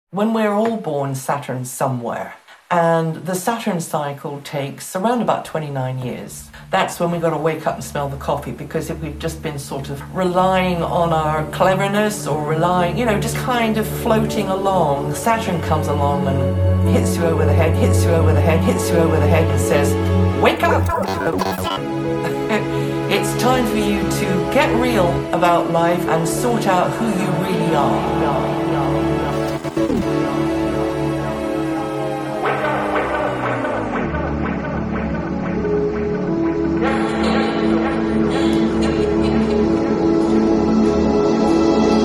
When we're all born, Saturn's somewhere. And the Saturn cycle takes around about 29 years. That's when we've got to wake up and smell the coffee, because if we've just been sort of relying on our cleverness or relying, just kind of floating along, Saturn comes along and hits you over the head, hits you over the head, hits you over the head and says, wake up! It's time for you to get real about life and sort out who you really are.